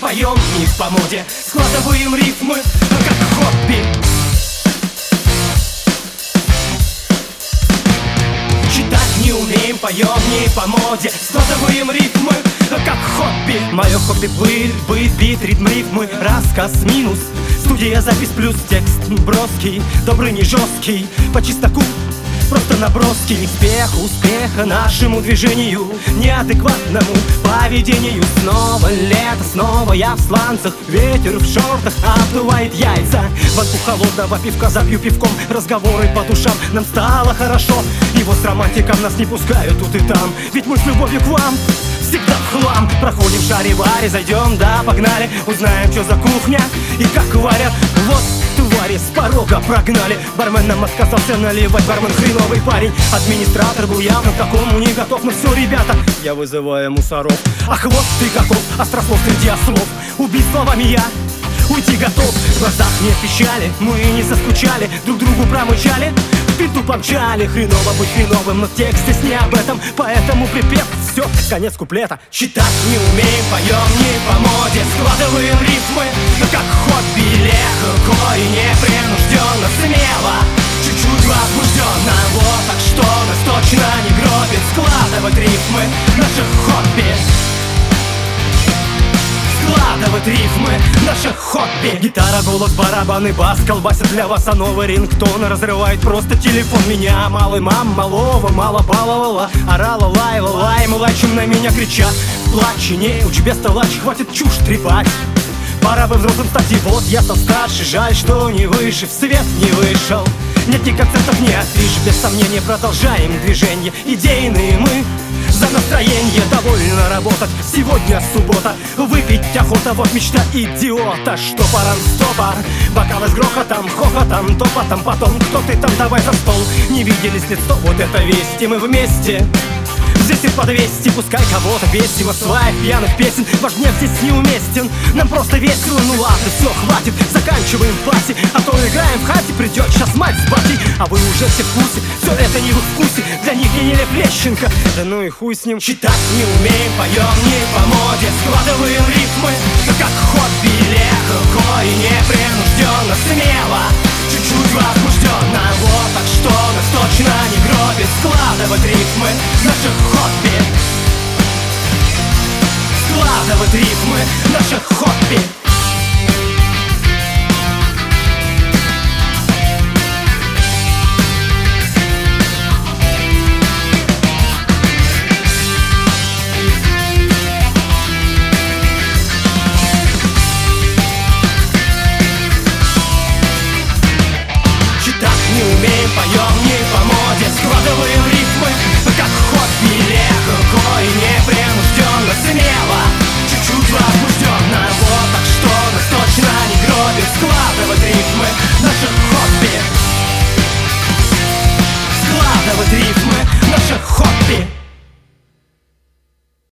поем не по моде, складываем рифмы, как хобби. Читать не умеем, поем не по моде, складываем рифмы, как хобби. Мое хобби быть, бит, ритм, рифмы, рассказ минус, студия, запись плюс текст броский, добрый, не жесткий, по чистоку просто наброски. Успеха нашему движению, неадекватному поведению. Снова лето, снова я в сланцах, ветер в шортах обдувает яйца. В банку холодного пивка запью пивком, разговоры по душам, нам стало хорошо. И вот с романтиком нас не пускают тут и там, ведь мы с любовью к вам всегда в хлам. Проходим шари-вари, зайдем, да, погнали, узнаем, что за кухня и как варят. Вот твари с порога прогнали, бармен нам отказался наливать, бармен хреновый парень. Администратор был явно к такому не готов. Ну все, ребята, я вызываю мусоров. Ах, вот ты каков, острослов среди ослов, убить словами я уйти готов. В глазах нет печали, мы не заскучали, друг другу промычали, в пету помчали. Хреново быть хреновым, но текст здесь не об этом, поэтому припев, все, конец куплета. Читать не умеем, поем не по моде, складываем рифмы, как хобби. Легко и непринужденно, смело, чуть-чуть возбужденно. Вот так что нас точно не гробит, складывать рифмы, наше хобби. Складывать рифмы, наше хобби. Гитара, голос, барабаны, бас колбасят для вас, а новый рингтон разрывает просто телефон. Меня малый мам малого мало баловала, орала, лаяла, лаем, лачем на меня кричат. Плачь, не учи, без талач, хватит чушь трепать, пора бы взрослым стать. И вот я стал старше, жаль, что не выше, в свет не вышел. Нет ни концертов, ни афиш, без сомнения продолжаем движение. Идейные мы, за настроение довольно работать. Сегодня суббота, выпить охота, вот мечта идиота. Что пора стопа, бокалы с грохотом, хохотом, топотом. Потом, кто ты там, давай за стол. Не виделись лицо, вот это вести, мы вместе. Здесь и по 200, пускай кого-то весело, своих пьяных песен ваш гнев здесь неуместен. Нам просто весело, ну ладно, все, хватит, заканчиваем пати, а то играем в хате, придет сейчас мать с батей. А вы уже все в курсе, все это не в их вкусе, для них я не Лещенко, да ну и хуй с ним. Читать не умеем, поем не по моде, складываем рифмы, как хобби. Легко и непринужденно, смело, чуть-чуть возбужденно. Вот так что нас точно не гробит, складывать рифмы, наше хобби. Складывать рифмы, наше хобби.